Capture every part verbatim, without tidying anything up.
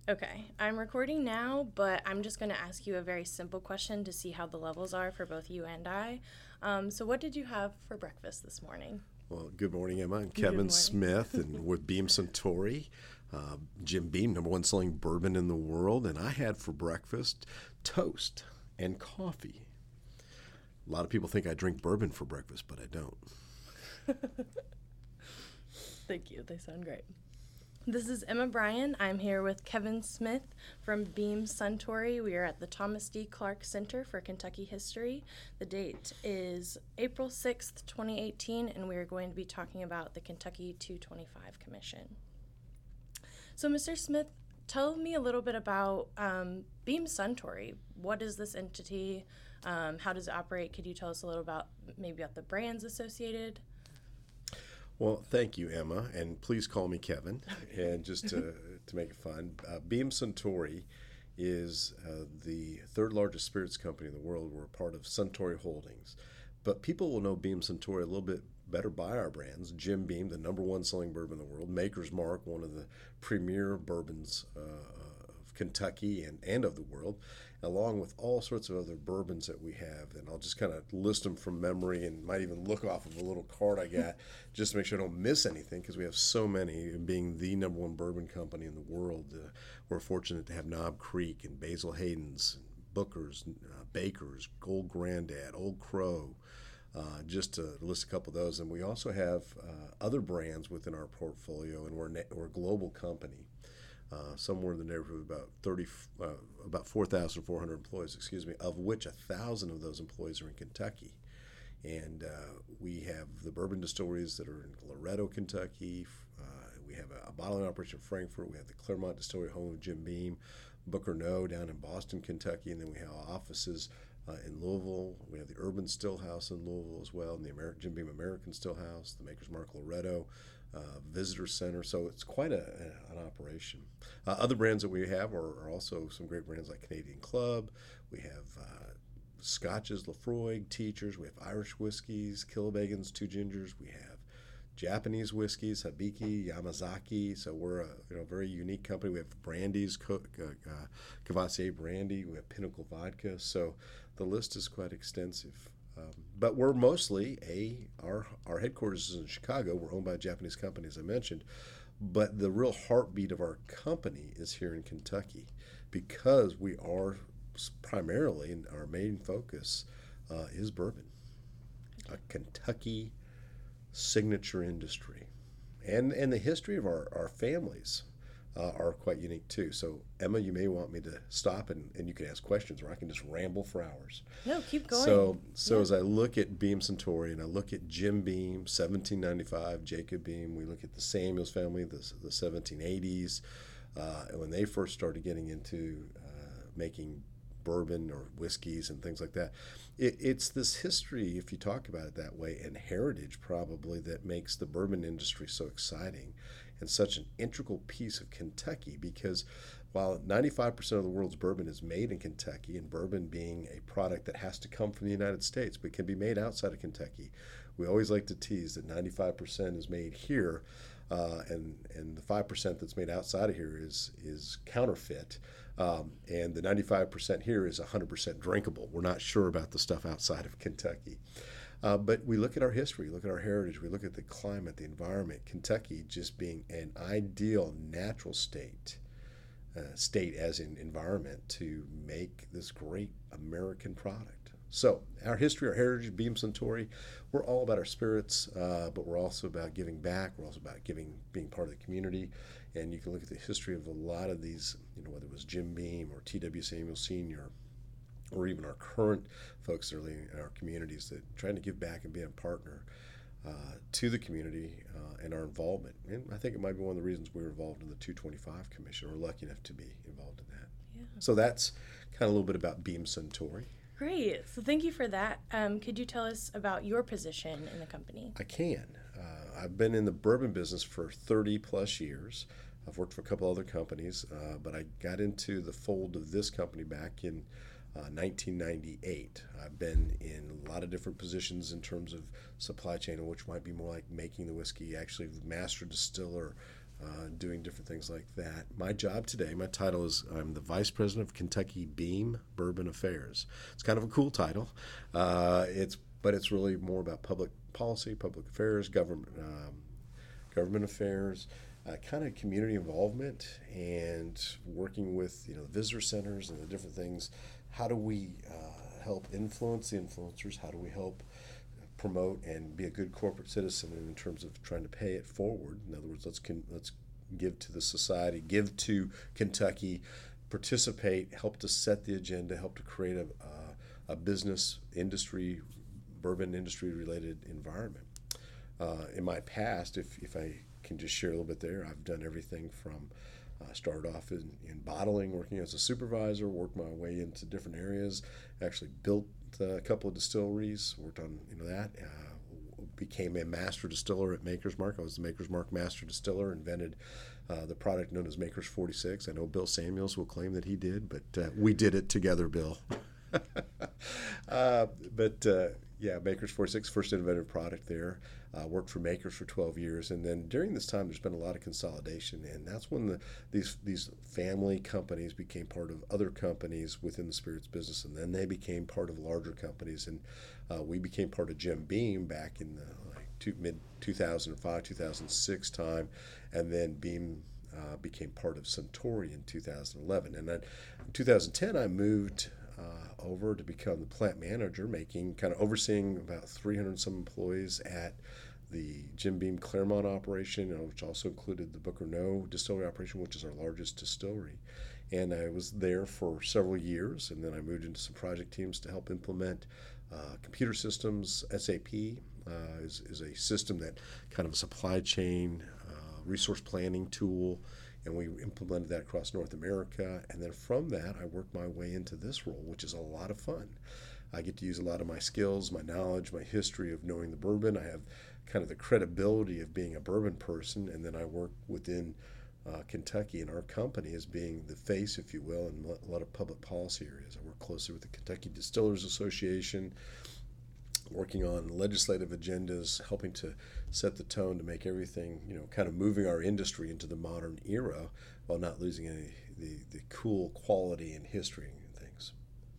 Okay, I'm recording now, but I'm just going to ask you a very simple question to see how the levels are for both you and I. Um, so, what did you have for breakfast this morning? Well, good morning, Emma. I'm Good Kevin morning. Smith, and with Beam Suntory, uh, Jim Beam, number one selling bourbon in the world, and I had for breakfast toast and coffee. A lot of people think I drink bourbon for breakfast, but I don't. Thank you. They sound great. This is Emma Bryan. I'm here with Kevin Smith from Beam Suntory. We are at the Thomas D. Clark Center for Kentucky History. The date is April sixth, twenty eighteen, and we are going to be talking about the Kentucky two twenty-five Commission. So, Mister Smith, tell me a little bit about um, Beam Suntory. What is this entity? Um, how does it operate? Could you tell us a little about maybe about the brands associated? Well, thank you, Emma, and please call me Kevin. And just to, to make it fun, uh, Beam Suntory is uh, the third largest spirits company in the world. We're a part of Suntory Holdings. But people will know Beam Suntory a little bit better by our brands. Jim Beam, the number one selling bourbon in the world. Maker's Mark, one of the premier bourbons uh, of Kentucky and, and of the world, along with all sorts of other bourbons that we have. And I'll just kind of list them from memory and might even look off of a little card I got just to make sure I don't miss anything, because we have so many. And being the number one bourbon company in the world, uh, we're fortunate to have Knob Creek and Basil Hayden's, and Booker's, uh, Baker's, Gold Granddad, Old Crow, uh, just to list a couple of those. And we also have uh, other brands within our portfolio, and we're, na- we're a global company. Uh, somewhere in the neighborhood of about thirty, uh, about four thousand four hundred employees, excuse me, of which a thousand of those employees are in Kentucky, and uh, we have the bourbon distilleries that are in Loretto, Kentucky. Uh, we have a, a bottling operation in Frankfort. We have the Claremont Distillery, home of Jim Beam, Booker No down in Boston, Kentucky, and then we have offices uh, in Louisville. We have the Urban Stillhouse in Louisville as well, and the Amer- Jim Beam American Stillhouse, the Maker's Mark Loretto. Uh, visitor center, so it's quite a, a, an operation. Uh, other brands that we have are, are also some great brands like Canadian Club. We have uh, Scotches, Lafroig, Teachers. We have Irish whiskeys, Kilbegans, Two Gingers. We have Japanese whiskeys, Hibiki, Yamazaki. So we're a you know very unique company. We have brandies, uh, uh, Cavassier brandy. We have Pinnacle vodka. So the list is quite extensive. Um, but we're mostly a our our headquarters is in Chicago. We're owned by a Japanese company, as I mentioned, but the real heartbeat of our company is here in Kentucky, because we are primarily, and our main focus uh, is bourbon, a Kentucky signature industry, and and the history of our our families uh, are quite unique too. So, Emma, you may want me to stop and, and you can ask questions, or I can just ramble for hours. No, keep going. So, so Yeah. as I look at Beam Suntory and I look at Jim Beam, seventeen ninety-five, Jacob Beam, we look at the Samuels family, the, the seventeen eighties, uh, and when they first started getting into uh, making bourbon or whiskeys and things like that. It, it's this history, if you talk about it that way, and heritage probably that makes the bourbon industry so exciting and such an integral piece of Kentucky, because while ninety-five percent of the world's bourbon is made in Kentucky, and bourbon being a product that has to come from the United States but can be made outside of Kentucky, we always like to tease that ninety-five percent is made here, uh, and and the five percent that's made outside of here is is counterfeit, um, and the ninety-five percent here is one hundred percent drinkable. We're not sure about the stuff outside of Kentucky. Uh, but we look at our history, look at our heritage, we look at the climate, the environment, Kentucky just being an ideal natural state, uh, state as in environment to make this great American product. So our history, our heritage, Beam Suntory, we're all about our spirits, uh, but we're also about giving back. We're also about giving, being part of the community. And you can look at the history of a lot of these, you know, whether it was Jim Beam or T W Samuel Senior, or even our current folks that are leading in our communities, that trying to give back and be a partner uh, to the community uh, and our involvement. And I think it might be one of the reasons we were involved in the two twenty-five Commission. We're lucky enough to be involved in that. Yeah. So that's kind of a little bit about Beam Suntory. Great. So thank you for that. Um, could you tell us about your position in the company? I can. Uh, I've been in the bourbon business for thirty plus years. I've worked for a couple other companies, uh, but I got into the fold of this company back in Uh, nineteen ninety-eight. I've been in a lot of different positions in terms of supply chain, which might be more like making the whiskey, actually master distiller, uh, doing different things like that. My job today, my title is I'm the Vice President of Kentucky Beam Bourbon Affairs. It's kind of a cool title. Uh, it's but it's really more about public policy, public affairs, government um, government affairs, uh, kind of community involvement, and working with you know the visitor centers and the different things. How do we uh, help influence the influencers? How do we help promote and be a good corporate citizen in terms of trying to pay it forward? In other words, let's con- let's give to the society, give to Kentucky, participate, help to set the agenda, help to create a uh, a business industry, bourbon industry related environment. Uh, in my past, if if I can just share a little bit there, I've done everything from I uh, started off in, in bottling, working as a supervisor, worked my way into different areas, actually built uh, a couple of distilleries, worked on you know that, uh, became a master distiller at Maker's Mark. I was the Maker's Mark master distiller, invented uh, the product known as Maker's forty-six. I know Bill Samuels will claim that he did, but uh, we did it together, Bill. uh, but uh, yeah, Maker's forty-six, first innovative product there. Uh, worked for Makers for twelve years, and then during this time, there's been a lot of consolidation, and that's when the, these these family companies became part of other companies within the spirits business, and then they became part of larger companies, and uh, we became part of Jim Beam back in the like, two, mid two thousand five, two thousand six time, and then Beam uh, became part of Suntory in two thousand eleven, and then in two thousand ten, I moved Uh, over to become the plant manager, making kind of overseeing about three hundred some employees at the Jim Beam Claremont operation, uh, which also included the Booker No distillery operation, which is our largest distillery. And I was there for several years, and then I moved into some project teams to help implement uh, computer systems. S A P uh, is, is a system that kind of a supply chain uh, resource planning tool, and we implemented that across North America. And then from that, I worked my way into this role, which is a lot of fun. I get to use a lot of my skills, my knowledge, my history of knowing the bourbon. I have kind of the credibility of being a bourbon person, and then I work within uh, Kentucky and our company as being the face, if you will, in a lot of public policy areas. I work closely with the Kentucky Distillers Association, working on legislative agendas, helping to set the tone to make everything, you know, kind of moving our industry into the modern era while not losing any the, the cool quality and history and things.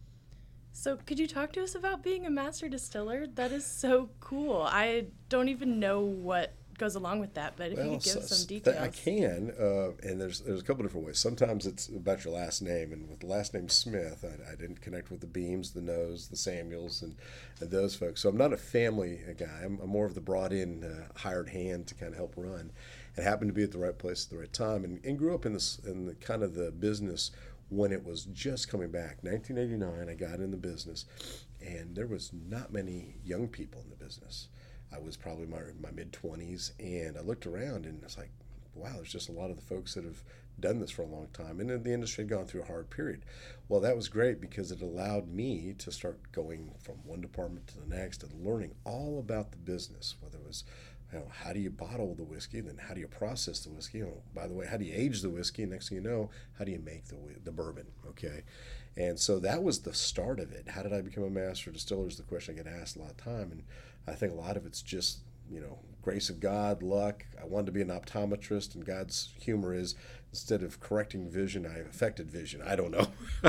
So could you talk to us about being a master distiller? That is so cool. I don't even know what goes along with that, but if well, you could give so, some details. I can, uh, and there's there's a couple different ways. Sometimes it's about your last name, and with the last name Smith, I, I didn't connect with the Beams, the Noes, the Samuels, and, and those folks. So I'm not a family guy. I'm, I'm more of the brought-in, uh, hired hand to kind of help run, and happened to be at the right place at the right time, and, and grew up in this in the kind of the business when it was just coming back. nineteen eighty-nine, I got in the business, and there was not many young people in the business. I was probably my my mid-twenties, and I looked around, and it's like, wow, there's just a lot of the folks that have done this for a long time, and then the industry had gone through a hard period. Well, that was great because it allowed me to start going from one department to the next and learning all about the business, whether it was, you know, how do you bottle the whiskey, and then how do you process the whiskey, and by the way, how do you age the whiskey, and next thing you know, how do you make the the bourbon, okay? And so that was the start of it. How did I become a master distiller is the question I get asked a lot of time, and I think a lot of it's just, you know, grace of God, luck. I wanted to be an optometrist, and God's humor is instead of correcting vision, I affected vision. I don't know.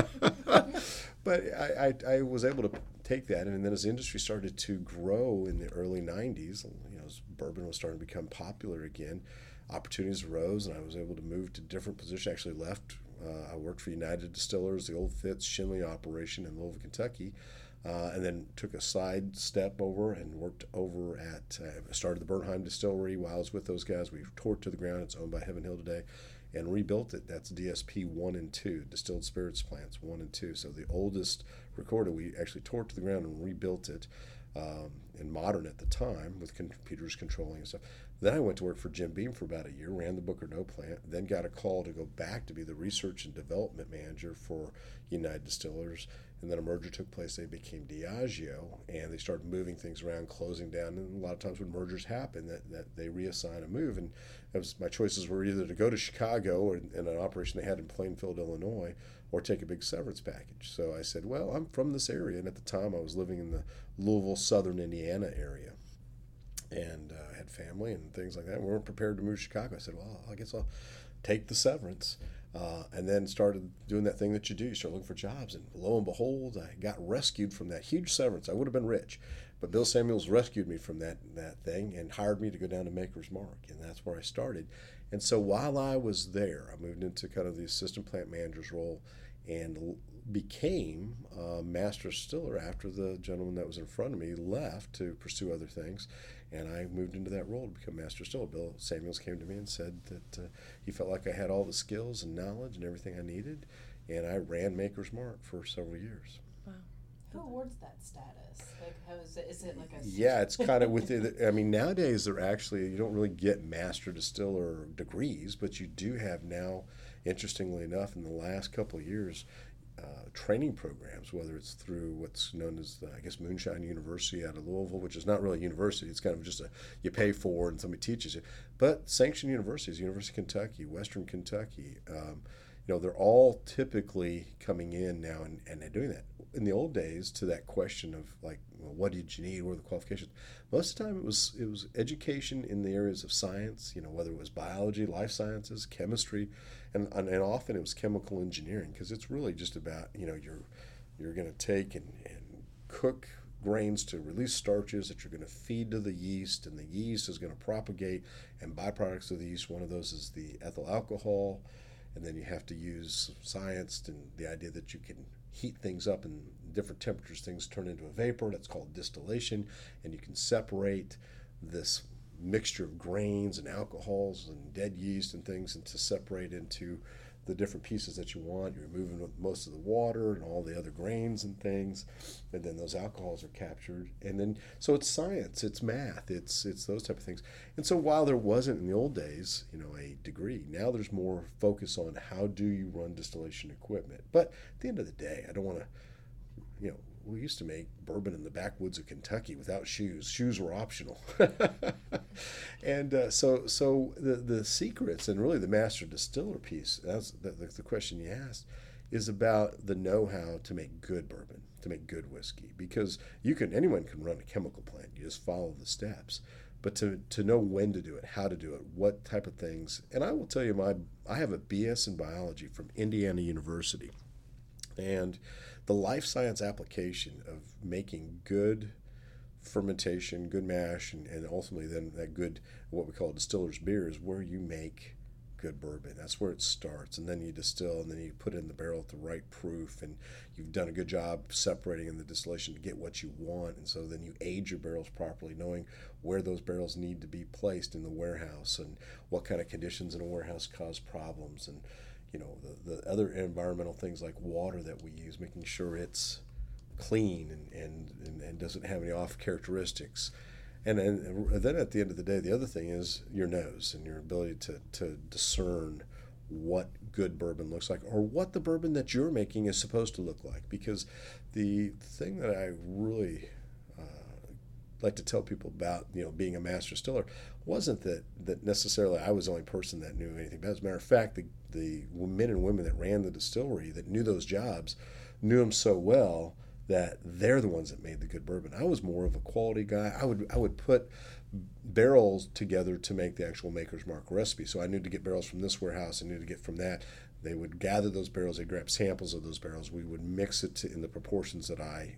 But I, I, I was able to take that, and then as the industry started to grow in the early nineties, you know, as bourbon was starting to become popular again, opportunities arose, and I was able to move to different positions. Actually left. Uh, I worked for United Distillers, the old Fitz Shinley operation in Louisville, Kentucky. Uh, and then took a side step over and worked over at, uh, started the Bernheim Distillery while I was with those guys. We tore it to the ground. It's owned by Heaven Hill today, and rebuilt it. That's D S P one and two, Distilled Spirits Plants one and two. So the oldest recorded, we actually tore it to the ground and rebuilt it, um, and modern at the time with computers controlling and stuff. Then I went to work for Jim Beam for about a year, ran the Booker No plant, then got a call to go back to be the research and development manager for United Distillers. And then a merger took place. They became Diageo, and they started moving things around, closing down. And a lot of times when mergers happen, that, that they reassign a move. And it was, my choices were either to go to Chicago or in an operation they had in Plainfield, Illinois, or take a big severance package. So I said, well, I'm from this area. And at the time, I was living in the Louisville, southern Indiana area. and uh, had family and things like that. We weren't prepared to move to Chicago. I said, well, I guess I'll take the severance. Uh, and then started doing that thing that you do. You start looking for jobs, and lo and behold, I got rescued from that huge severance. I would have been rich, but Bill Samuels rescued me from that that thing and hired me to go down to Maker's Mark, and that's where I started. And so while I was there, I moved into kind of the assistant plant manager's role, and became a master distiller after the gentleman that was in front of me left to pursue other things. And I moved into that role to become master distiller. Bill Samuels came to me and said that uh, he felt like I had all the skills and knowledge and everything I needed, and I ran Maker's Mark for several years. Wow. Who awards that status? Like, how is it? Is it like a... Yeah, it's kind of with the, I mean, nowadays they're actually, you don't really get master distiller degrees, but you do have now, interestingly enough, in the last couple of years, Uh, training programs, whether it's through what's known as, the, I guess, Moonshine University out of Louisville, which is not really a university. It's kind of just a, you pay for and somebody teaches you. But sanctioned universities, University of Kentucky, Western Kentucky, um, you know, they're all typically coming in now and, and they're doing that. In the old days, to that question of like, well, what did you need? What are the qualifications? Most of the time it was, it was education in the areas of science, you know, whether it was biology, life sciences, chemistry, and, and, and often it was chemical engineering, because it's really just about, you know, you're, you're going to take and, and cook grains to release starches that you're going to feed to the yeast, and the yeast is going to propagate, and byproducts of the yeast, one of those is the ethyl alcohol, and then you have to use science and the idea that you can heat things up in different temperatures, things turn into a vapor. That's called distillation, and you can separate this mixture of grains and alcohols and dead yeast and things, and to separate into the different pieces that you want. You're removing most of the water and all the other grains and things, and then those alcohols are captured. And then, so it's science, it's math, it's it's those type of things. And so while there wasn't in the old days, you know, a degree, now there's more focus on how do you run distillation equipment. But at the end of the day, I don't want to, you know, we used to make bourbon in the backwoods of Kentucky without shoes. Shoes were optional. and uh, so so the, the secrets and really the master distiller piece, that's the, the, the question you asked, is about the know-how to make good bourbon, to make good whiskey. Because you can, anyone can run a chemical plant. You just follow the steps. But to, to know when to do it, how to do it, what type of things. And I will tell you, my I have a B S in biology from Indiana University. And the life science application of making good fermentation, good mash, and, and ultimately then that good, what we call distiller's beer, is where you make good bourbon. That's where it starts. And then you distill, and then you put it in the barrel at the right proof, and you've done a good job separating in the distillation to get what you want. And so then you age your barrels properly, knowing where those barrels need to be placed in the warehouse and what kind of conditions in a warehouse cause problems, and you know, the, the other environmental things like water that we use, making sure it's clean and, and, and, and doesn't have any off characteristics. And, and then at the end of the day, the other thing is your nose and your ability to, to discern what good bourbon looks like, or what the bourbon that you're making is supposed to look like. Because the thing that I really uh, like to tell people about, you know, being a master distiller wasn't that, that necessarily I was the only person that knew anything about it. As a matter of fact, the, the men and women that ran the distillery that knew those jobs knew them so well that they're the ones that made the good bourbon. I was more of a quality guy. I would I would put barrels together to make the actual Maker's Mark recipe. So I knew to get barrels from this warehouse, I knew to get from that. They would gather those barrels, they'd grab samples of those barrels. We would mix it to, in the proportions that I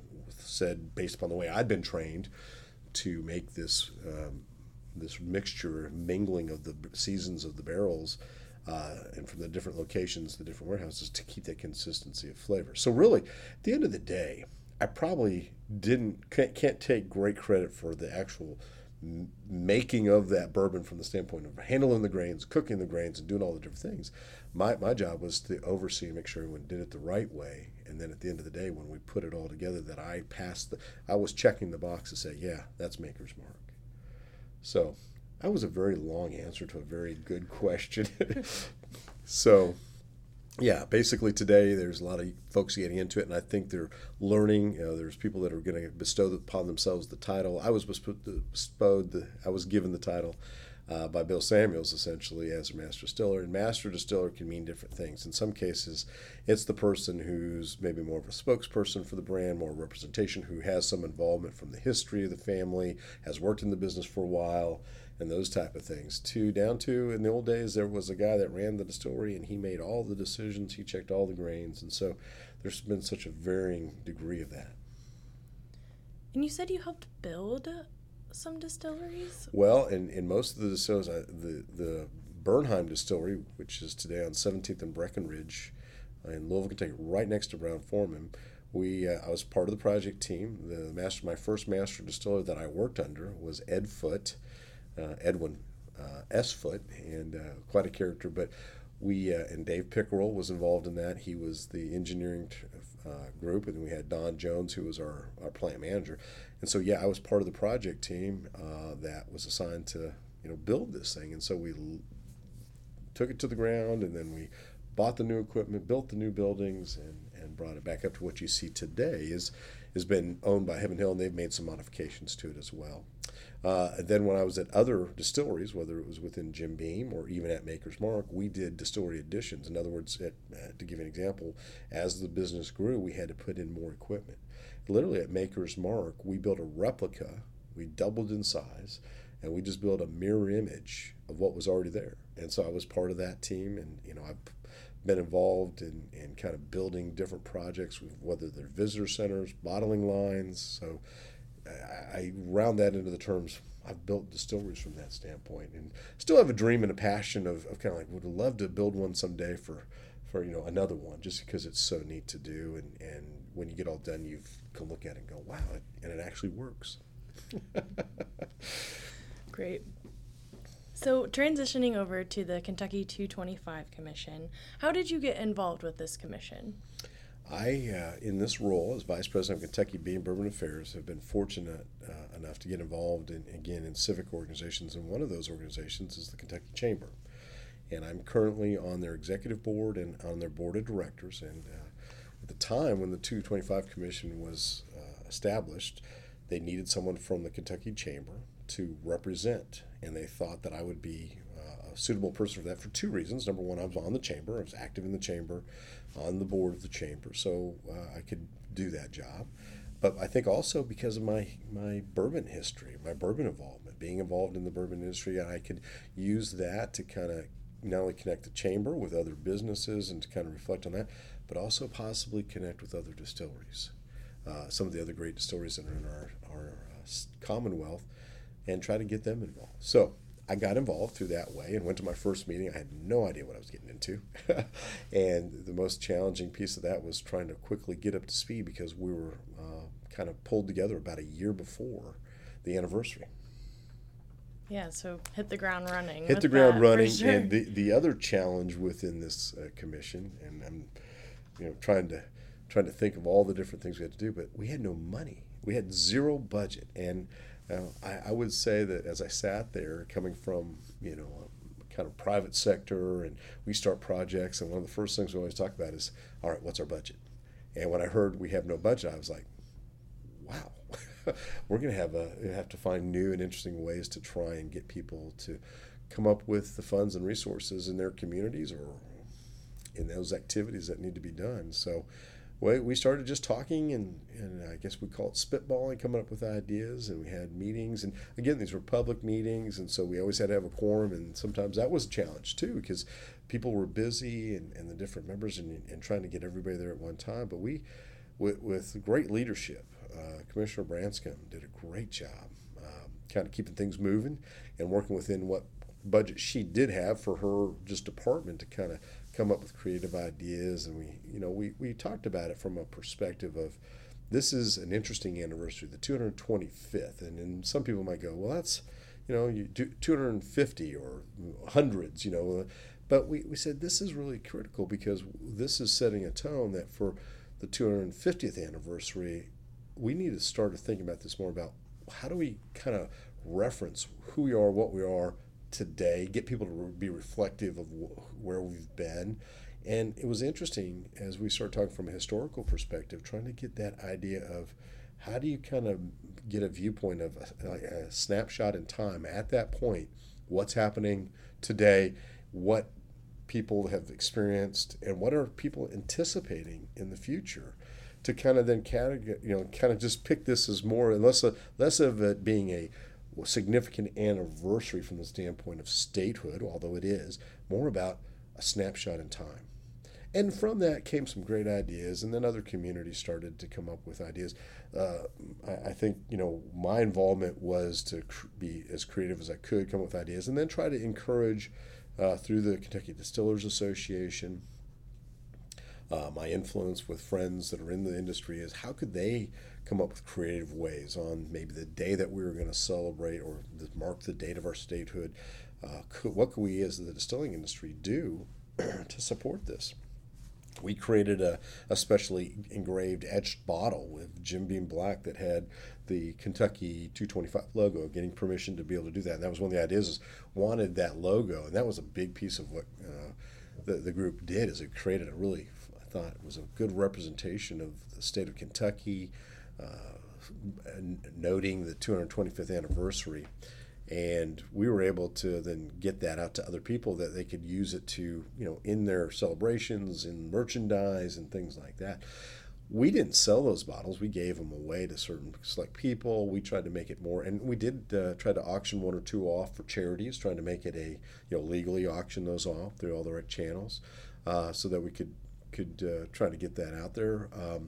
said based upon the way I'd been trained to make this um, this mixture, mingling of the seasons of the barrels, uh, and from the different locations, the different warehouses, to keep that consistency of flavor. So really, at the end of the day, I probably didn't can't, can't take great credit for the actual m- making of that bourbon from the standpoint of handling the grains, cooking the grains, and doing all the different things. My my job was to oversee and make sure everyone did it the right way. And then at the end of the day, when we put it all together, that I passed the, I was checking the box to say, yeah, that's Maker's Mark. So that was a very long answer to a very good question. So, yeah, basically today there's a lot of folks getting into it, and I think they're learning. You know, there's people that are going to bestow upon themselves the title. I was bestowed the, I was given the title uh, by Bill Samuels, essentially, as a master distiller. And master distiller can mean different things. In some cases, it's the person who's maybe more of a spokesperson for the brand, more representation, who has some involvement from the history of the family, has worked in the business for a while, and those type of things. To down to, in the old days, there was a guy that ran the distillery, and he made all the decisions, he checked all the grains, and so there's been such a varying degree of that. And you said you helped build some distilleries? Well, in, in most of the distilleries, I, the, the Bernheim Distillery, which is today on seventeenth and Breckenridge in Louisville, Kentucky, right next to Brown-Forman, we uh, I was part of the project team. The master, my first master distiller that I worked under was Ed Foote, uh, Edwin uh, S. Foote, and uh, quite a character. But we uh, and Dave Pickerel was involved in that. He was the engineering uh, group, and we had Don Jones, who was our, our plant manager. And so, yeah, I was part of the project team uh, that was assigned to, you know, build this thing. And so we l- took it to the ground, and then we bought the new equipment, built the new buildings, and, and brought it back up to what you see today. Is has been owned by Heaven Hill, and they've made some modifications to it as well. Uh, and then when I was at other distilleries, whether it was within Jim Beam or even at Maker's Mark, we did distillery additions. In other words, at, uh, to give you an example, as the business grew, we had to put in more equipment. Literally at Maker's Mark, we built a replica, we doubled in size, and we just built a mirror image of what was already there. And so I was part of that team, and you know, I've been involved in, in kind of building different projects, whether they're visitor centers, bottling lines. So I, I round that into the terms, I've built distilleries from that standpoint, and still have a dream and a passion of, of kind of like, would love to build one someday for, for you know, another one, just because it's so neat to do. And, and when you get all done, you can look at it and go, wow, it, and it actually works. Great. So transitioning over to the Kentucky two twenty-five Commission, how did you get involved with this commission? I, uh, in this role as Vice President of Kentucky Beer and Bourbon Affairs, have been fortunate uh, enough to get involved in, again, in civic organizations, and one of those organizations is the Kentucky Chamber. And I'm currently on their executive board and on their board of directors. And uh, at the time when the two twenty-five Commission was uh, established, they needed someone from the Kentucky Chamber to represent, and they thought that I would be uh, a suitable person for that for two reasons. Number one, I was on the chamber, I was active in the chamber, on the board of the chamber, so uh, I could do that job. But I think also because of my, my bourbon history, my bourbon involvement, being involved in the bourbon industry, I could use that to kind of not only connect the chamber with other businesses and to kind of reflect on that, but also possibly connect with other distilleries, uh, some of the other great distilleries that are in our, our uh, Commonwealth, and try to get them involved. So I got involved through that way and went to my first meeting. I had no idea what I was getting into. And the most challenging piece of that was trying to quickly get up to speed, because we were uh, kind of pulled together about a year before the anniversary. Yeah, so hit the ground running. Hit the ground running. Sure. And the, the other challenge within this uh, commission, and I'm you know trying to trying to think of all the different things we had to do, but we had no money. We had zero budget. And Uh, I, I would say that as I sat there, coming from, you know, a kind of private sector, and we start projects, and one of the first things we always talk about is, all right, what's our budget? And when I heard we have no budget, I was like, wow, we're going to have a have to find new and interesting ways to try and get people to come up with the funds and resources in their communities or in those activities that need to be done. So we started just talking, and, and I guess we call it spitballing, coming up with ideas, and we had meetings. And again, these were public meetings, and so we always had to have a quorum, and sometimes that was a challenge too, because people were busy and, and the different members, and, and trying to get everybody there at one time. But we, with, with great leadership, uh, Commissioner Branscombe did a great job um, kind of keeping things moving and working within what budget she did have for her just department to kind of come up with creative ideas. And we, you know, we, we talked about it from a perspective of, this is an interesting anniversary, the two hundred twenty-fifth. And then some people might go, well, that's, you know, you do two hundred fifty or hundreds, you know. But we, we said this is really critical, because this is setting a tone that for the two hundred fiftieth anniversary, we need to start thinking about this more about how do we kind of reference who we are, what we are today, get people to be reflective of wh- where we've been. And it was interesting as we started talking from a historical perspective, trying to get that idea of how do you kind of get a viewpoint of a, a snapshot in time at that point what's happening today, what people have experienced, and what are people anticipating in the future, to kind of then categorize, you know, kind of just pick this as more, less, a, less of it being a significant anniversary from the standpoint of statehood, although it is, more about a snapshot in time. And from that came some great ideas, and then other communities started to come up with ideas. Uh, I, I think, you know, my involvement was to cr- be as creative as I could, come up with ideas, and then try to encourage uh, through the Kentucky Distillers Association, uh, my influence with friends that are in the industry is how could they come up with creative ways on maybe the day that we were going to celebrate or the, mark the date of our statehood. Uh, could, what could we as the distilling industry do to support this? We created a, a specially engraved etched bottle with Jim Beam Black that had the Kentucky two twenty-five logo, getting permission to be able to do that. And that was one of the ideas, is wanted that logo. And that was a big piece of what uh, the, the group did, is it created a really, I thought it was a good representation of the state of Kentucky, uh, noting the two hundred twenty-fifth anniversary. And we were able to then get that out to other people that they could use it to, you know, in their celebrations, in merchandise and things like that. We didn't sell those bottles. We gave them away to certain select people. We tried to make it more, and we did uh, try to auction one or two off for charities, trying to make it a, you know, legally auction those off through all the right channels, uh, so that we could could uh, try to get that out there. Um,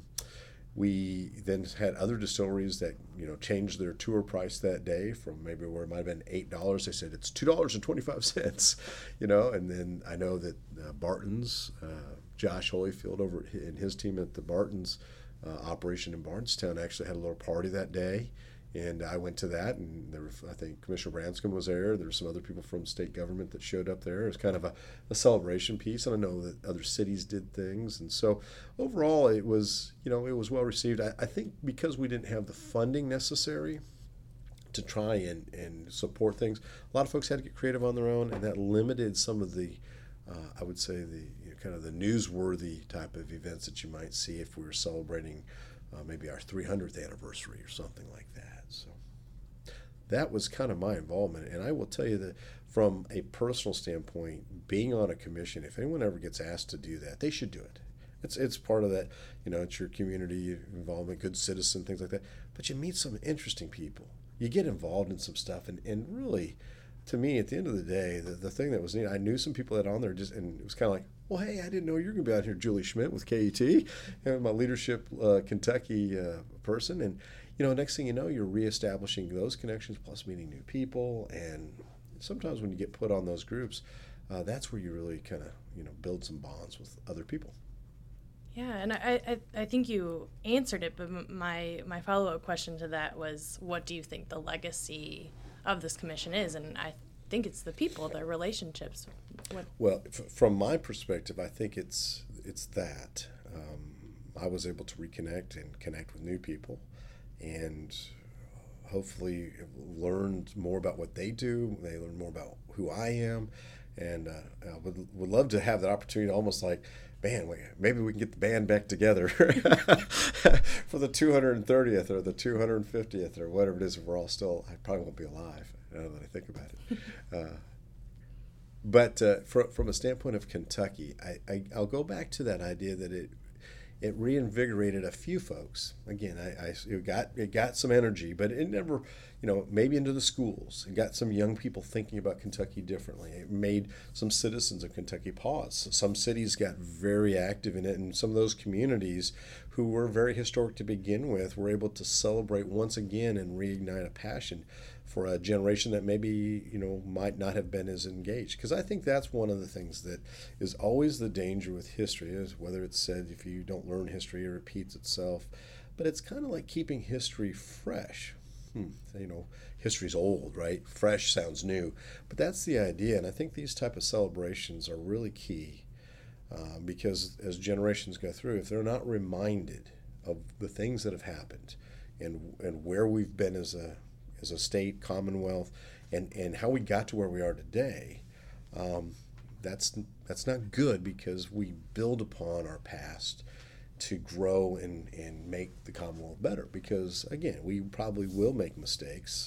We then had other distilleries that, you know, changed their tour price that day from maybe where it might have been eight dollars. They said it's two dollars and twenty-five cents, you know. And then I know that uh, Barton's, uh, Josh Holyfield over in his team at the Barton's uh, operation in Bardstown actually had a little party that day. And I went to that, and there were, I think Commissioner Branscombe was there. There were some other people from state government that showed up there. It was kind of a, a celebration piece, and I know that other cities did things. And so overall, it was, you know, it was well received. I, I think because we didn't have the funding necessary to try and, and support things, a lot of folks had to get creative on their own, and that limited some of the, uh, I would say, the you know, kind of the newsworthy type of events that you might see if we were celebrating uh, maybe our three hundredth anniversary or something like that. So that was kind of my involvement. And I will tell you that from a personal standpoint, being on a commission, if anyone ever gets asked to do that, they should do it. It's it's part of that, you know, it's your community involvement, good citizen, things like that. But you meet some interesting people. You get involved in some stuff. And, and really, to me, at the end of the day, the, the thing that was neat, I knew some people that on there, just and it was kind of like, well, hey, I didn't know you were going to be out here, Julie Schmidt with K E T, and my Leadership uh, Kentucky uh, person. And, you know, next thing you know, you're reestablishing those connections, plus meeting new people. And sometimes when you get put on those groups, uh, that's where you really kind of, you know, build some bonds with other people. Yeah, and I, I, I think you answered it, but my, my follow-up question to that was, what do you think the legacy of this commission is? And I think it's the people, their relationships. What? Well, f- from my perspective, I think it's it's that. Um, I was able to reconnect and connect with new people, and hopefully learned more about what they do. They learn more about who I am, and uh, I would, would love to have that opportunity to almost like, man, maybe we can get the band back together for the two hundred thirtieth or the two hundred fiftieth or whatever it is. If we're all still, I probably won't be alive now that I think about it. Uh, but uh, for, from a standpoint of Kentucky, I, I, I'll go back to that idea that it it reinvigorated a few folks. Again, I, I it got it got some energy, but it never, you know, maybe into the schools. It got some young people thinking about Kentucky differently. It made some citizens of Kentucky pause. Some cities got very active in it, and some of those communities who were very historic to begin with were able to celebrate once again and reignite a passion for a generation that maybe, you know, might not have been as engaged. Because I think that's one of the things that is always the danger with history, is whether it's said if you don't learn history, it repeats itself. But it's kind of like keeping history fresh. Hmm. You know, history's old, right? Fresh sounds new. But that's the idea. And I think these type of celebrations are really key, uh, because as generations go through, if they're not reminded of the things that have happened and and where we've been as a as a state, commonwealth, and, and how we got to where we are today, um, that's that's not good, because we build upon our past to grow and, and make the Commonwealth better. Because, again, we probably will make mistakes.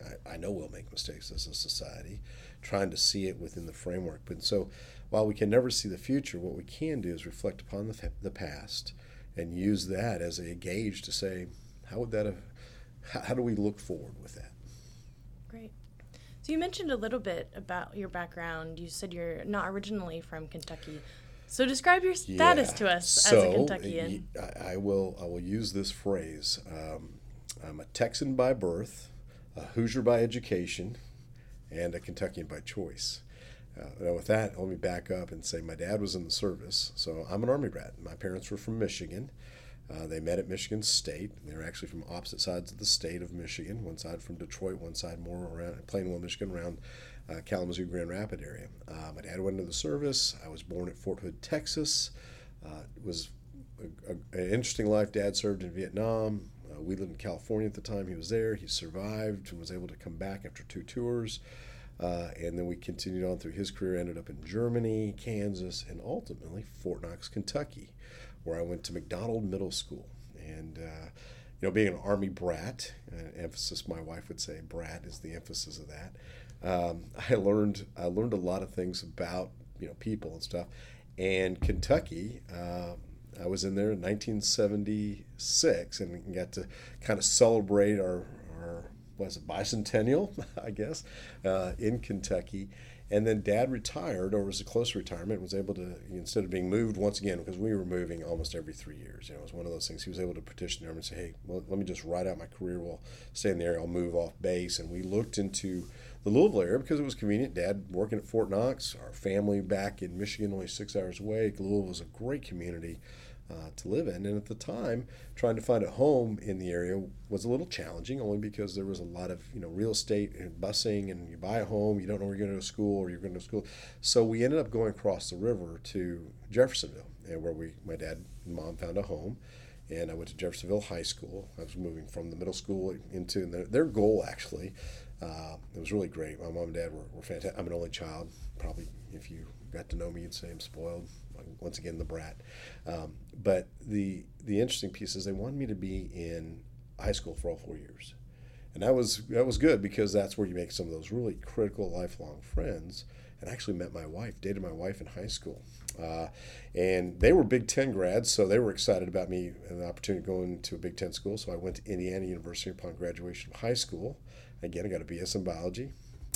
I, I know we'll make mistakes as a society, trying to see it within the framework. But so while we can never see the future, what we can do is reflect upon the, the past and use that as a gauge to say, how would that have, how, how do we look forward with that? Great. So you mentioned a little bit about your background. You said you're not originally from Kentucky. So describe your status Yeah. to us so, as a Kentuckian. I, I will I will use this phrase. Um, I'm a Texan by birth, a Hoosier by education, and a Kentuckian by choice. Uh, now with that, let me back up and say my dad was in the service, so I'm an Army brat. My parents were from Michigan. Uh, they met at Michigan State. They were actually from opposite sides of the state of Michigan. One side from Detroit, one side more around Plainville, Michigan, around uh, Kalamazoo, Grand Rapids area. Uh, my dad went into the service. I was born at Fort Hood, Texas. Uh, it was a, a, an interesting life. Dad served in Vietnam. Uh, we lived in California at the time he was there. He survived and was able to come back after two tours. Uh, and then we continued on through his career, ended up in Germany, Kansas, and ultimately Fort Knox, Kentucky, where I went to McDonald Middle School. And, uh, you know, being an Army brat, uh, emphasis, my wife would say brat is the emphasis of that. Um, I learned I learned a lot of things about, you know, people and stuff. And Kentucky, uh, I was in there in nineteen seventy-six and got to kind of celebrate our, our was it bicentennial, I guess, uh, in Kentucky. And then Dad retired, or was a close retirement, was able to, instead of being moved once again, because we were moving almost every three years. You know, it was one of those things. He was able to petition the Army and say, hey, well, let me just ride out my career. We'll stay in the area. I'll move off base. And we looked into the Louisville area because it was convenient. Dad working at Fort Knox, our family back in Michigan, only six hours away. Louisville was a great community Uh, to live in. And at the time, trying to find a home in the area was a little challenging, only because there was a lot of, you know, real estate and busing, and you buy a home, you don't know where you're going to go to school or you're going to go to school. So we ended up going across the river to Jeffersonville, and where we, my dad and mom found a home. And I went to Jeffersonville High School. I was moving from the middle school into their, their goal, actually. Uh, it was really great. My mom and dad were, were fantastic. I'm an only child. Probably, if you got to know me, you'd say I'm spoiled. Once again, the brat. Um, but the the interesting piece is they wanted me to be in high school for all four years. And that was that was good, because that's where you make some of those really critical lifelong friends. And I actually met my wife, dated my wife in high school. Uh, and they were Big Ten grads, so they were excited about me and the opportunity to go into a Big Ten school. So I went to Indiana University upon graduation of high school. Again, I got a B S in biology,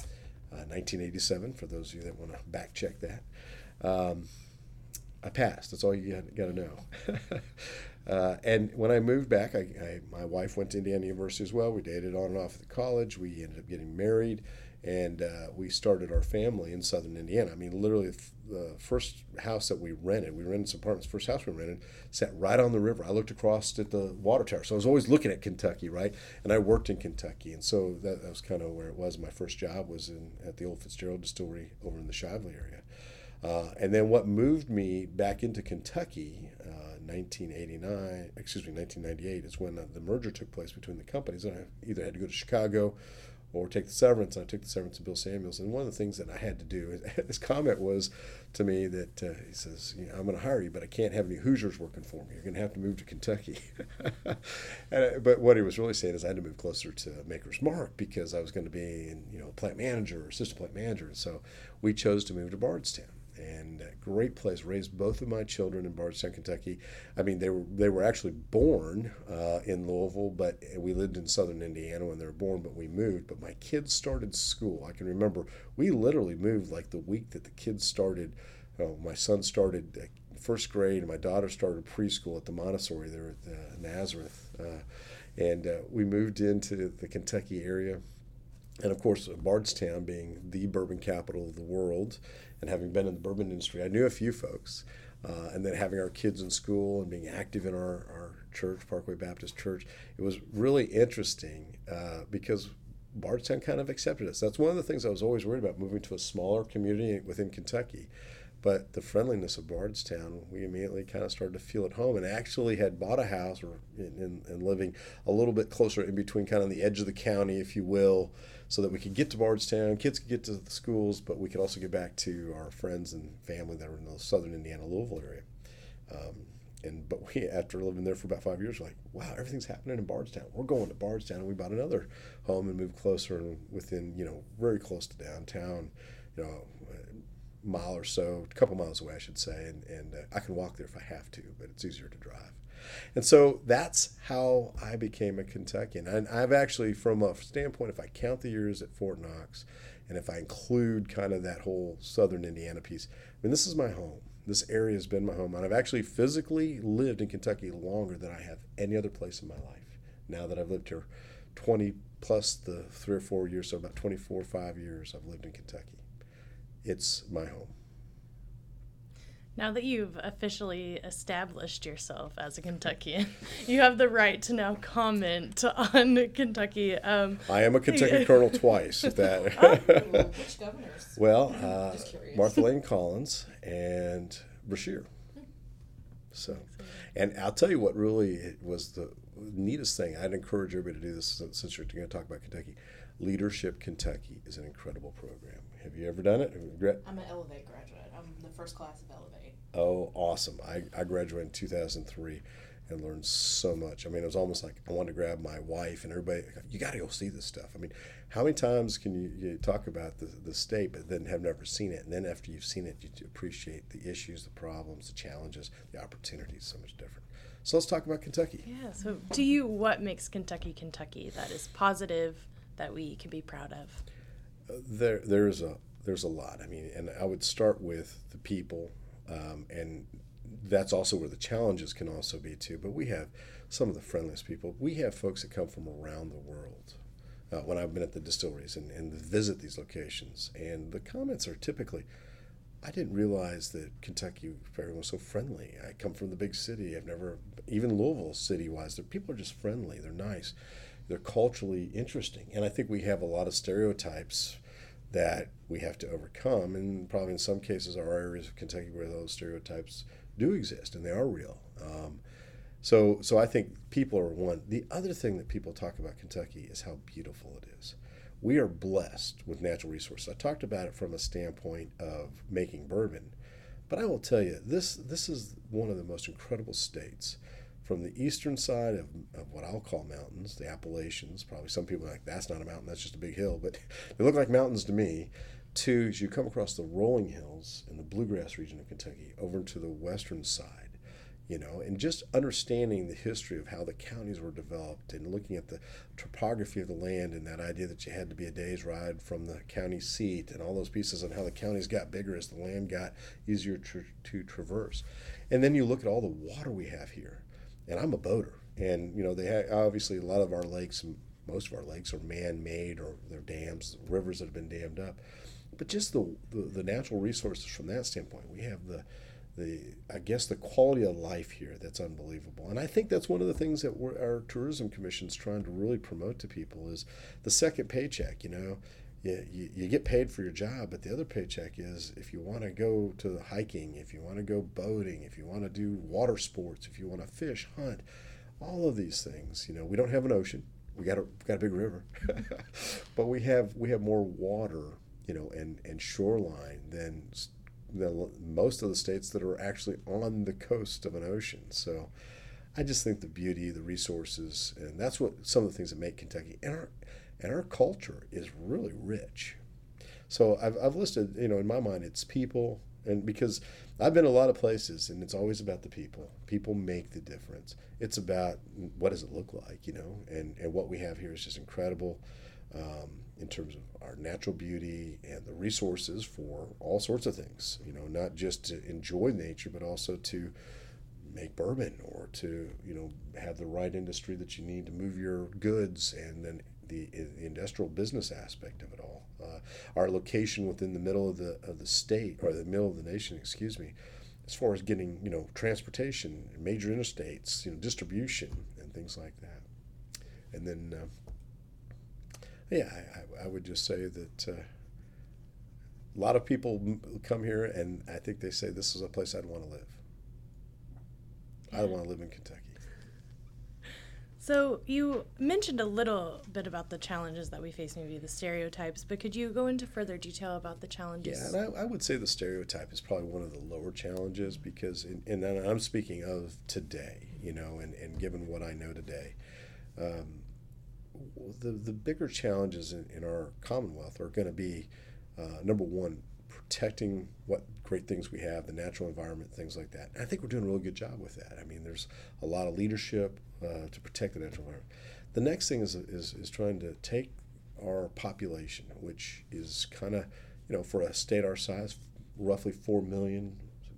uh, nineteen eighty-seven, for those of you that want to back check that. Um, I passed. That's all you got, got to know. uh, and when I moved back, I, I, my wife went to Indiana University as well. We dated on and off at the college. We ended up getting married, and uh, we started our family in southern Indiana. I mean, literally, the first house that we rented, we rented some apartments. First house we rented sat right on the river. I looked across at the water tower, so I was always looking at Kentucky, right? And I worked in Kentucky, and so that, that was kind of where it was. My first job was in at the Old Fitzgerald Distillery over in the Shively area. Uh, and then what moved me back into Kentucky, uh, nineteen eighty-nine, excuse me, nineteen ninety-eight, is when the, the merger took place between the companies. And I either had to go to Chicago or take the severance. I took the severance of Bill Samuels. And one of the things that I had to do, his comment was to me that uh, he says, you know, I'm going to hire you, but I can't have any Hoosiers working for me. You're going to have to move to Kentucky. and, but what he was really saying is I had to move closer to Maker's Mark, because I was going to be, in, you know, plant manager or assistant plant manager. And so we chose to move to Bardstown. And a great place. Raised both of my children in Bardstown, Kentucky. I mean, they were they were actually born uh, in Louisville, but we lived in southern Indiana when they were born, but we moved. But my kids started school. I can remember we literally moved like the week that the kids started. Oh, my son started first grade, and my daughter started preschool at the Montessori there at the Nazareth. Uh, and uh, we moved into the Kentucky area. And of course, Bardstown being the bourbon capital of the world, and having been in the bourbon industry, I knew a few folks. Uh, and then having our kids in school and being active in our, our church, Parkway Baptist Church, it was really interesting uh, because Bardstown kind of accepted us. That's one of the things I was always worried about, moving to a smaller community within Kentucky. But the friendliness of Bardstown, we immediately kind of started to feel at home, and actually had bought a house or in, in, in living a little bit closer in between, kind of the edge of the county, if you will, so that we could get to Bardstown, kids could get to the schools, but we could also get back to our friends and family that were in the southern Indiana, Louisville area. Um, and but we, after living there for about five years, we're like, wow, everything's happening in Bardstown. We're going to Bardstown, and we bought another home and moved closer, and within, you know, very close to downtown, you know, a mile or so, a couple miles away, I should say, and, and uh, I can walk there if I have to, but it's easier to drive. And so that's how I became a Kentuckian. And I've actually, from a standpoint, if I count the years at Fort Knox, and if I include kind of that whole southern Indiana piece, I mean, this is my home. This area has been my home. And I've actually physically lived in Kentucky longer than I have any other place in my life. Now that I've lived here twenty plus the three or four years, so about twenty-four, five years I've lived in Kentucky. It's my home. Now that you've officially established yourself as a Kentuckian, you have the right to now comment on Kentucky. Um, I am a Kentucky colonel twice. If that. Ooh, which governors? Well, uh, Just curious. Martha Lane Collins and Brashear. So, and I'll tell you what really was the neatest thing. I'd encourage everybody to do this since you're going to talk about Kentucky. Leadership Kentucky is an incredible program. Have you ever done it? I'm an Elevate graduate. I'm the first class of Elevate. Oh, awesome. I, I graduated in two thousand three and learned so much. I mean, it was almost like I wanted to grab my wife and everybody, you got to go see this stuff. I mean, how many times can you, you talk about the, the state but then have never seen it? And then after you've seen it, you appreciate the issues, the problems, the challenges, the opportunities so much different. So let's talk about Kentucky. Yeah, so to you, what makes Kentucky Kentucky that is positive, that we can be proud of? Uh, there, there's a there's a lot. I mean, and I would start with the people. Um, and that's also where the challenges can also be too. But we have some of the friendliest people. We have folks that come from around the world. Uh, when I've been at the distilleries and, and visit these locations, and the comments are typically, I didn't realize that Kentucky everyone was so friendly. I come from the big city. I've never, even Louisville city-wise, the people are just friendly. They're nice. They're culturally interesting. And I think we have a lot of stereotypes that we have to overcome, and probably in some cases are areas of Kentucky where those stereotypes do exist and they are real. Um, so, so I think people are one. The other thing that people talk about Kentucky is how beautiful it is. We are blessed with natural resources. I talked about it from a standpoint of making bourbon, but I will tell you this: this is one of the most incredible states. From the eastern side of, of what I'll call mountains, the Appalachians, probably some people are like, that's not a mountain, that's just a big hill, but they look like mountains to me, to as you come across the rolling hills in the bluegrass region of Kentucky over to the western side, you know, and just understanding the history of how the counties were developed and looking at the topography of the land and that idea that you had to be a day's ride from the county seat and all those pieces and how the counties got bigger as the land got easier to, to traverse. And then you look at all the water we have here. And I'm a boater, and you know they have, obviously a lot of our lakes, most of our lakes are man-made or they're dams, rivers that have been dammed up. But just the, the the natural resources from that standpoint, we have the the I guess the quality of life here that's unbelievable. And I think that's one of the things that we're, our tourism commission's trying to really promote to people is the second paycheck. You know, you, you, you get paid for your job, but the other paycheck is if you want to go to the hiking, if you want to go boating, if you want to do water sports, if you want to fish, hunt, all of these things. You know, we don't have an ocean. We got a we got a big river, but we have we have more water, you know, and, and shoreline than the, most of the states that are actually on the coast of an ocean. So I just think the beauty, the resources, and that's what some of the things that make Kentucky and our and our culture is really rich. So I've I've listed, you know, in my mind, it's people, and because I've been a lot of places, and it's always about the people. People make the difference. It's about what does it look like, you know, and, and what we have here is just incredible um, in terms of our natural beauty and the resources for all sorts of things, you know, not just to enjoy nature, but also to make bourbon or to, you know, have the right industry that you need to move your goods, and then the, the industrial business aspect of it all. Uh, our location within the middle of the of the state, or the middle of the nation, excuse me, as far as getting, you know, transportation, major interstates, you know, distribution and things like that. And then, uh, yeah, I, I would just say that uh, a lot of people come here, and I think they say this is a place I'd want to live. I want to live in Kentucky. So you mentioned a little bit about the challenges that we face, maybe the stereotypes, but could you go into further detail about the challenges? Yeah, and I, I would say the stereotype is probably one of the lower challenges because, in, and I'm speaking of today, you know, and, and given what I know today, um, the the bigger challenges in, in our Commonwealth are going to be, uh, number one, protecting what great things we have, the natural environment, things like that. And I think we're doing a really good job with that. I mean, there's a lot of leadership uh, to protect the natural environment. The next thing is, is, is trying to take our population, which is kind of, you know, for a state our size, roughly four million,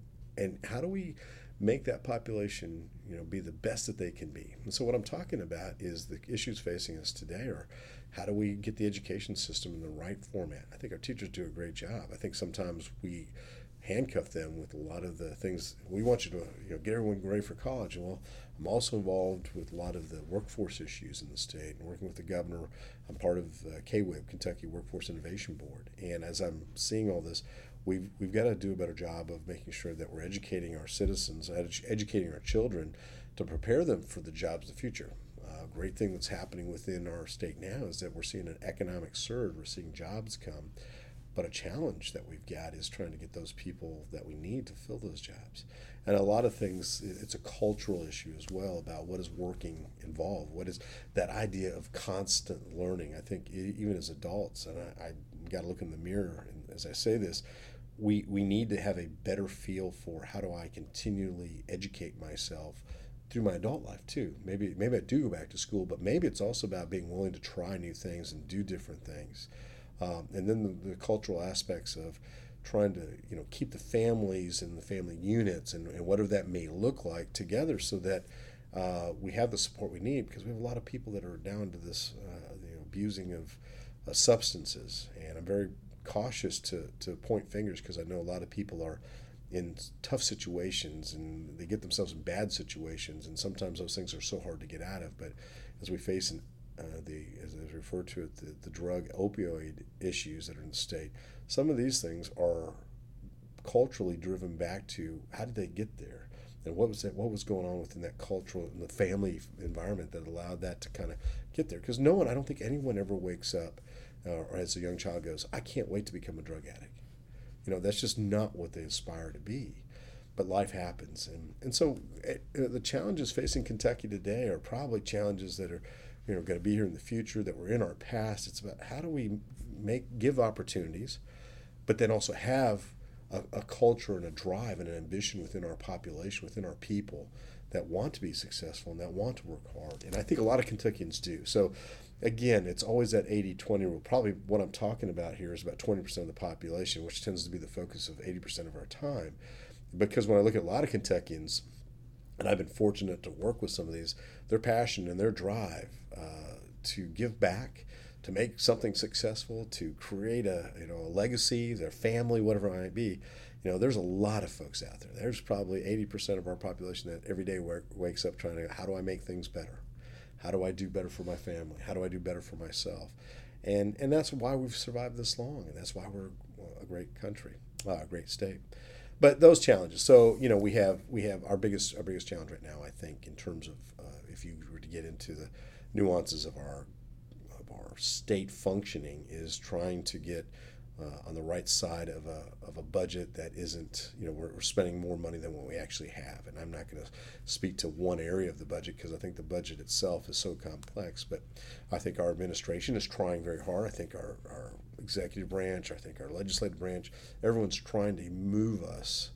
and how do we make that population, you know, be the best that they can be? And so what I'm talking about is the issues facing us today are how do we get the education system in the right format? I think our teachers do a great job. I think sometimes we handcuff them with a lot of the things. We want you to, you know, get everyone ready for college. And well, I'm also involved with a lot of the workforce issues in the state and working with the governor. I'm part of uh, K W I B, Kentucky Workforce Innovation Board. And as I'm seeing all this, we've we've got to do a better job of making sure that we're educating our citizens, edu- educating our children to prepare them for the jobs of the future. A uh, great thing that's happening within our state now is that we're seeing an economic surge. We're seeing jobs come. But a challenge that we've got is trying to get those people that we need to fill those jobs. And a lot of things, it's a cultural issue as well about what is working involved. What is that idea of constant learning? I think even as adults, and I, I got to look in the mirror, and as I say this, we, we need to have a better feel for how do I continually educate myself through my adult life too. Maybe maybe I do go back to school, but maybe it's also about being willing to try new things and do different things. Um, and then the, the cultural aspects of trying to, you know, keep the families and the family units and, and whatever that may look like together so that uh, we have the support we need, because we have a lot of people that are down to this uh, you know, abusing of uh, substances. And I'm very cautious to, to point fingers because I know a lot of people are in tough situations and they get themselves in bad situations, and sometimes those things are so hard to get out of. But as we face an Uh, the as I refer to it, the, the drug opioid issues that are in the state. Some of these things are culturally driven back to how did they get there, and what was that? What was going on within that cultural and the family environment that allowed that to kind of get there? Because no one, I don't think anyone ever wakes up uh, or as a young child goes, I can't wait to become a drug addict. You know, that's just not what they aspire to be. But life happens, and and so uh, the challenges facing Kentucky today are probably challenges that are, you know, going to be here in the future, that were in our past. It's about how do we make give opportunities, but then also have a, a culture and a drive and an ambition within our population, within our people, that want to be successful and that want to work hard. And I think a lot of Kentuckians do. So again, it's always that eighty twenty rule. Probably what I'm talking about here is about twenty percent of the population, which tends to be the focus of eighty percent of our time. Because when I look at a lot of Kentuckians, and I've been fortunate to work with some of these, their passion and their drive uh, to give back, to make something successful, to create a you know a legacy, their family, whatever it might be. You know, there's a lot of folks out there. There's probably eighty percent of our population that every day w- wakes up trying to, how do I make things better? How do I do better for my family? How do I do better for myself? And and that's why we've survived this long, and that's why we're a great country, uh, a great state. But those challenges. So you know, we have we have our biggest our biggest challenge right now, I think, in terms of uh, if you were to get into the nuances of our of our state functioning, is trying to get uh, on the right side of a of a budget that isn't, you know, we're, we're spending more money than what we actually have. And I'm not going to speak to one area of the budget because I think the budget itself is so complex. But I think our administration is trying very hard. I think our our executive branch, I think our legislative branch, everyone's trying to move us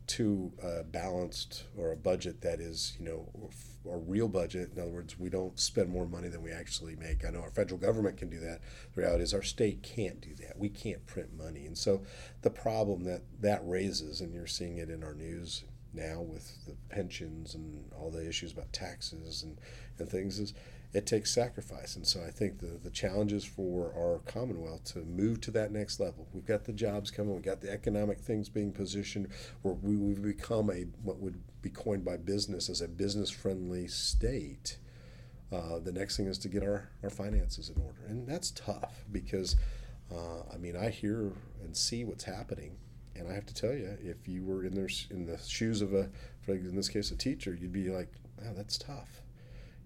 to a balanced or a budget that is, you know, a real budget. In other words, we don't spend more money than we actually make. I know our federal government can do that. The reality is our state can't do that. We can't print money. And so the problem that that raises, and you're seeing it in our news now with the pensions and all the issues about taxes and, and things, is it takes sacrifice. And so I think the, the challenges for our Commonwealth to move to that next level. We've got the jobs coming. We've got the economic things being positioned where we, we've become a what would be coined by business as a business-friendly state. Uh, the next thing is to get our, our finances in order. And that's tough because, uh, I mean, I hear and see what's happening. And I have to tell you, if you were in, their, in the shoes of, a, in this case, a teacher, you'd be like, wow, that's tough.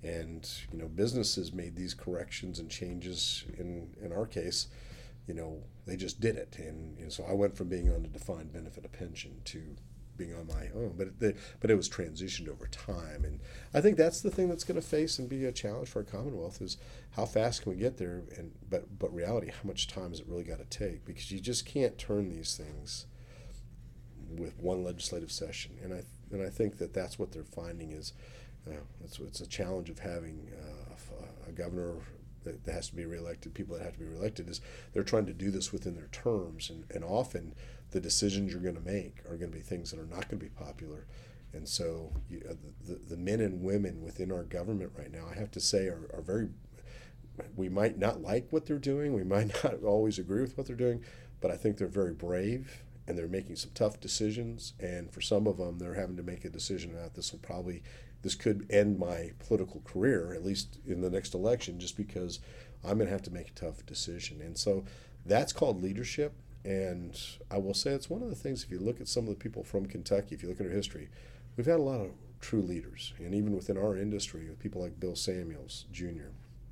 And, you know, businesses made these corrections and changes. In, in our case, you know, they just did it. And, and so I went from being on a defined benefit of pension to being on my own. But it, but it was transitioned over time. And I think that's the thing that's going to face and be a challenge for our Commonwealth is how fast can we get there? And but, but reality, how much time has it really got to take? Because you just can't turn these things with one legislative session. And I, and I think that that's what they're finding is Uh, it's, it's a challenge of having uh, a, a governor that, that has to be reelected, people that have to be reelected, is they're trying to do this within their terms. And, and often the decisions you're going to make are going to be things that are not going to be popular. And so you, uh, the, the men and women within our government right now, I have to say, are, are very, we might not like what they're doing, we might not always agree with what they're doing, but I think they're very brave and they're making some tough decisions. And for some of them, they're having to make a decision about this will probably this could end my political career, at least in the next election, just because I'm going to have to make a tough decision. And so that's called leadership. And I will say it's one of the things, if you look at some of the people from Kentucky, if you look at our history, we've had a lot of true leaders. And even within our industry, with people like Bill Samuels, Junior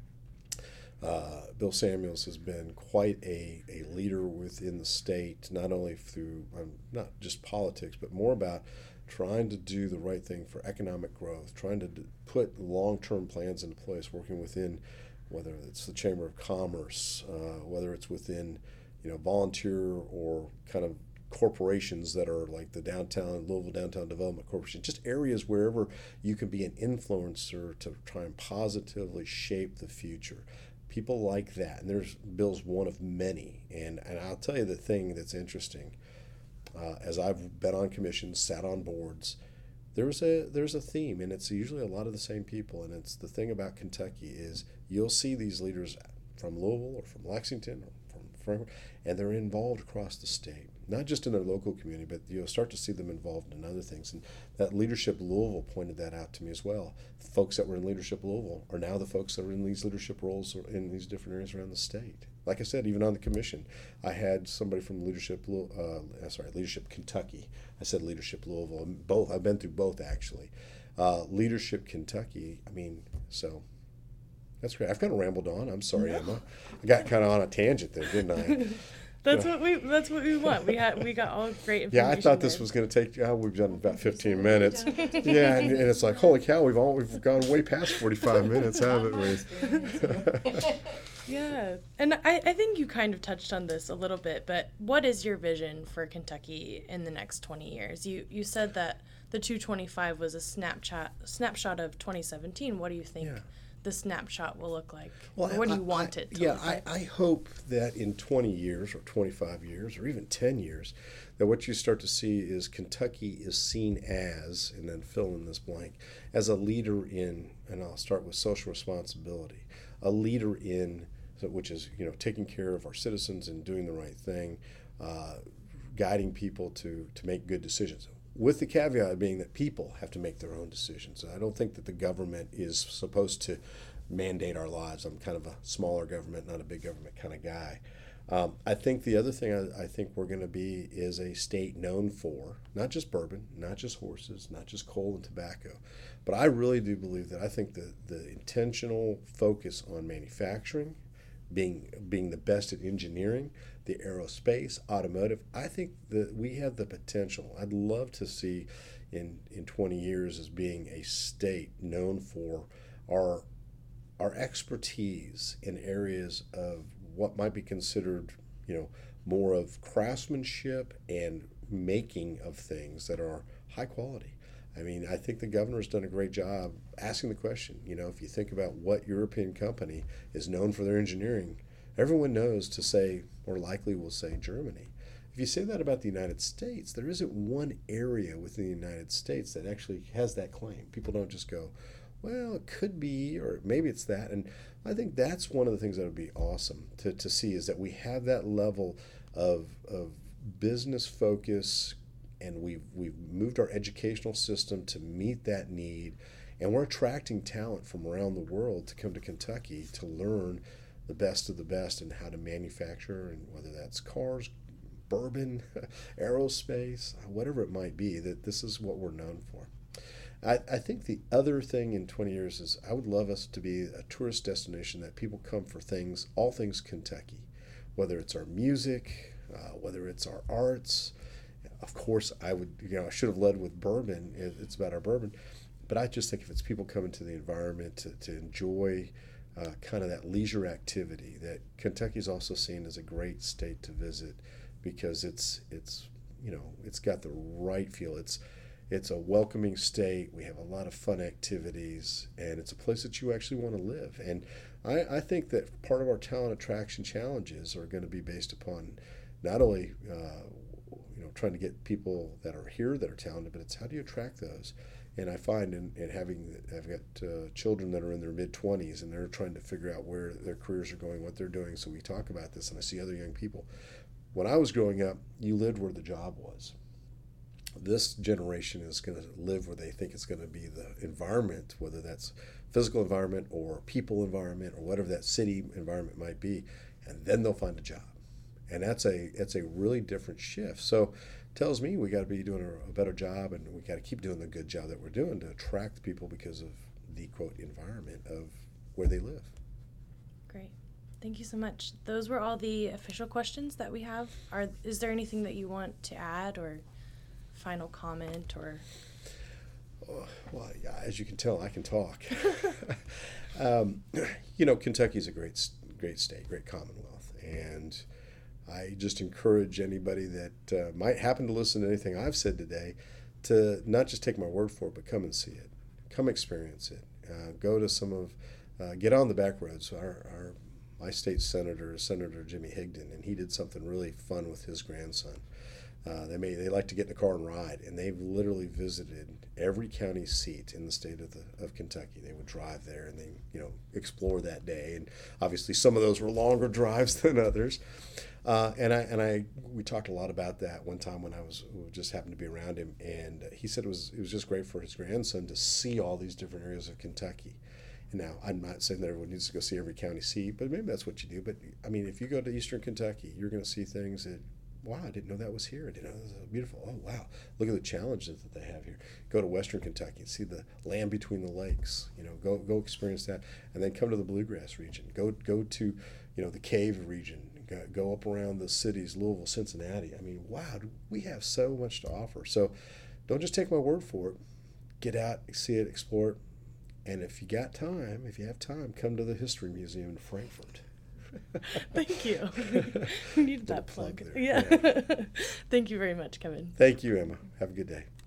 Uh, Bill Samuels has been quite a, a leader within the state, not only through um, not just politics, but more about trying to do the right thing for economic growth, trying to d- put long-term plans into place, working within, whether it's the Chamber of Commerce, uh, whether it's within, you know, volunteer or kind of corporations that are like the downtown, Louisville Downtown Development Corporation, just areas wherever you can be an influencer to try and positively shape the future. People like that, and there's Bill's one of many. And, and I'll tell you the thing that's interesting. Uh, as I've been on commissions, sat on boards, there's a there's a theme, and it's usually a lot of the same people. And it's the thing about Kentucky is you'll see these leaders from Louisville or from Lexington or from Frankfort, and they're involved across the state, not just in their local community, but you'll start to see them involved in other things. And that Leadership Louisville pointed that out to me as well. The folks that were in Leadership Louisville are now the folks that are in these leadership roles in these different areas around the state. Like I said, even on the commission, I had somebody from Leadership, uh, sorry, Leadership Kentucky. I said Leadership Louisville. Both, I've been through both actually. Uh, Leadership Kentucky. I mean, so that's great. I've kind of rambled on. I'm sorry, no. Emma. I got kind of on a tangent there, didn't I? That's what we. That's what we want. We had. We got all great information. Yeah, I thought there. This was going to take. Oh, we've done about fifteen minutes. Yeah, and, and it's like, holy cow, we've all we've gone way past forty-five minutes, haven't we? Yeah, and I, I think you kind of touched on this a little bit, but what is your vision for Kentucky in the next twenty years? You you said that the two twenty-five was a snapshot snapshot of twenty seventeen. What do you think? Yeah. The snapshot will look like? Well, or what do you I, want I, it to yeah, look like? I, I hope that in twenty years or twenty-five years or even ten years, that what you start to see is Kentucky is seen as, and then fill in this blank, as a leader in, and I'll start with social responsibility, a leader in, which is, you know, taking care of our citizens and doing the right thing, uh, guiding people to, to make good decisions. With the caveat being that people have to make their own decisions. I don't think that the government is supposed to mandate our lives. I'm kind of a smaller government, not a big government kind of guy. Um, I think the other thing I, I think we're going to be is a state known for not just bourbon, not just horses, not just coal and tobacco, but I really do believe that I think the, the intentional focus on manufacturing, being being the best at engineering, the aerospace, automotive, I think that we have the potential. I'd love to see in in twenty years as being a state known for our our expertise in areas of what might be considered, you know, more of craftsmanship and making of things that are high quality. I mean, I think the governor's done a great job asking the question. You know, if you think about what European company is known for their engineering, everyone knows to say, or likely will say, Germany. If you say that about the United States, there isn't one area within the United States that actually has that claim. People don't just go, well, it could be, or maybe it's that. And I think that's one of the things that would be awesome to, to see is that we have that level of, of business focus, and we've, we've moved our educational system to meet that need, and we're attracting talent from around the world to come to Kentucky to learn the best of the best and how to manufacture, and whether that's cars, bourbon, aerospace, whatever it might be, that this is what we're known for. I, I think the other thing in twenty years is I would love us to be a tourist destination that people come for things, all things Kentucky, whether it's our music, uh, whether it's our arts. Of course, I would, you know, I should have led with bourbon. It's about our bourbon. But I just think if it's people coming to the environment to, to enjoy uh, kind of that leisure activity, that Kentucky is also seen as a great state to visit because it's, it's you know, it's got the right feel. It's It's a welcoming state. We have a lot of fun activities, and it's a place that you actually want to live. And I, I think that part of our talent attraction challenges are going to be based upon not only uh, you know trying to get people that are here that are talented, but it's how do you attract those. And I find in, in having I've got uh, children that are in their mid twenties, and they're trying to figure out where their careers are going, what they're doing. So we talk about this, and I see other young people. When I was growing up, you lived where the job was. This generation is going to live where they think it's going to be the environment, whether that's physical environment or people environment or whatever that city environment might be, and then they'll find a job. And that's a that's a really different shift. So it tells me we got to be doing a, a better job, and we got to keep doing the good job that we're doing to attract people because of the, quote, environment of where they live. Great. Thank you so much. Those were all the official questions that we have. Are is there anything that you want to add or final comment or? Oh, well, yeah, as you can tell, I can talk. um, you know, Kentucky's a great, great state, great Commonwealth, and I just encourage anybody that uh, might happen to listen to anything I've said today to not just take my word for it, but come and see it, come experience it. Uh, go to some of, uh, get on the back roads. Our, our my state senator is Senator Jimmy Higdon, and he did something really fun with his grandson. Uh, they may they like to get in the car and ride, and they've literally visited every county seat in the state of the of Kentucky. They would drive there and they you know explore that day, and obviously some of those were longer drives than others. Uh, and I and I we talked a lot about that one time when I was just happened to be around him, and he said it was it was just great for his grandson to see all these different areas of Kentucky. Now, I'm not saying that everyone needs to go see every county seat, but maybe that's what you do. But, I mean, if you go to eastern Kentucky, you're going to see things that, wow, I didn't know that was here. I didn't know that was beautiful. Oh, wow, look at the challenges that they have here. Go to western Kentucky and see the land between the lakes. You know, go go experience that. And then come to the Bluegrass region. Go, go to, you know, the Cave region. Go, go up around the cities, Louisville, Cincinnati. I mean, wow, we have so much to offer. So don't just take my word for it. Get out, see it, explore it. And if you got time, if you have time, come to the History Museum in Frankfort. Thank you. Need that plug. plug Yeah. yeah. Thank you very much, Kevin. Thank you, Emma. Have a good day.